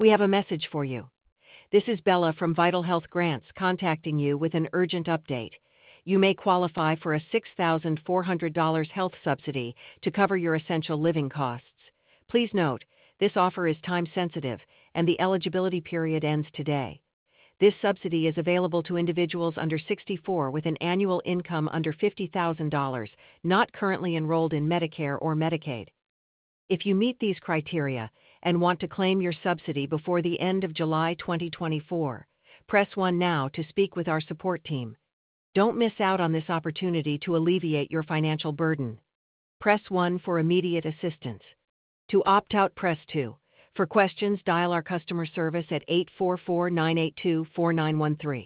We have a message for you. This is Bella from Vital Health Grants contacting you with an urgent update. You may qualify for a $6,400 health subsidy to cover your essential living costs. Please note, this offer is time sensitive and the eligibility period ends today. This subsidy is available to individuals under 64 with an annual income under $50,000, not currently enrolled in Medicare or Medicaid. If you meet these criteria and want to claim your subsidy before the end of July 2024, press 1 now to speak with our support team. Don't miss out on this opportunity to alleviate your financial burden. Press 1 for immediate assistance. To opt out, press 2. For questions, dial our customer service at 844-982-4913.